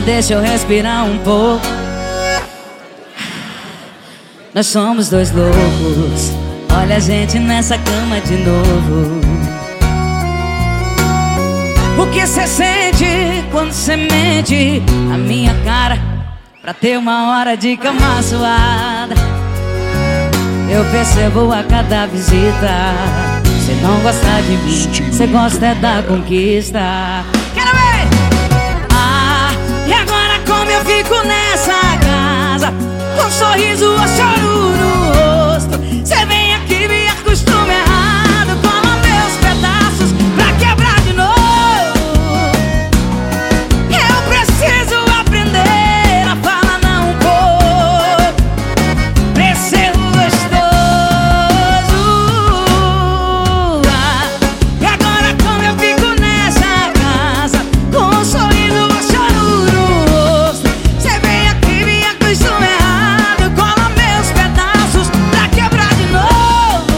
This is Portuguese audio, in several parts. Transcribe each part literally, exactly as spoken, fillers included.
deixa eu respirar um pouco. Nós somos dois loucos, olha a gente nessa cama de novo. O que cê sente quando cê mente na minha cara pra ter uma hora de cama suada? Eu percebo a cada visita, cê não gosta de mim, cê gosta é da conquista. Quero ver! Ah, e agora como eu fico nessa casa, com um sorriso ou choro no rosto? Cê vem aqui, me acostuma errado, cola meus pedaços pra quebrar de novo. Eu preciso aprender a falar não um pouco pra esse erro gostoso. Ah, e agora como eu fico nessa casa, com um sorriso ou choro no rosto? Cê vem aqui, me acostuma errado, cola meus pedaços pra quebrar de novo.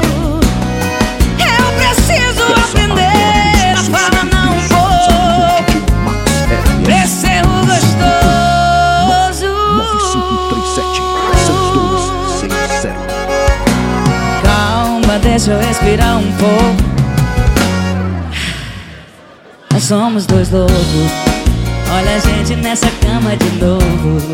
Eu preciso aprender a falar não um pouco pra esse erro gostoso. nove cinco três sete, seis dois seis zero. Calma, deixa eu respirar um pouco. Nós somos dois loucos, olha a gente nessa cama de novo.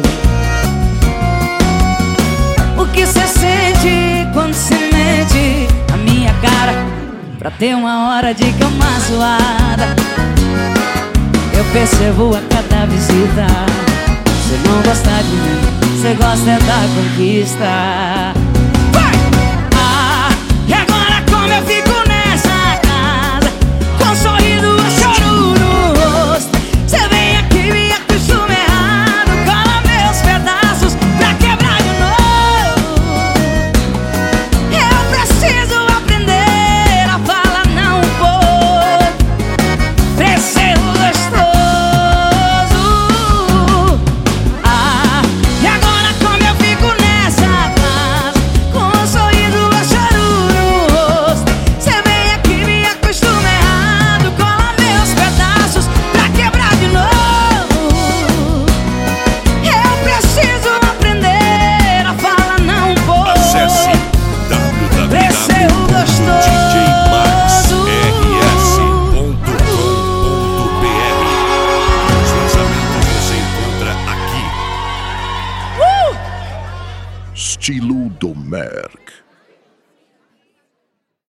O que cê sente quando cê mente na minha cara pra ter uma hora de cama suada? Eu percebo a cada visita, cê não gosta de mim, cê gosta é da conquista. Vai! Ah, e agora como eu fico nessa casa, com um sorriso ou choro no rosto? Cê vem aqui, me acostuma errado, cola meus pedaços pra quebrar de novo. Eu preciso aprender a falar não um pouco pra esse erro gostoso. Ah, e agora como eu fico nessa casa, com um sorriso ou choro no rosto? Cê vem aqui, me acostuma errado, cola meus pedaços pra quebrar de novo. Eu preciso aprender a falar não um pouco Acesse pra esse erro w w w ponto d j max gostoso. r s ponto com ponto b r. Os lançamentos você encontra aqui. Estilo do Merck.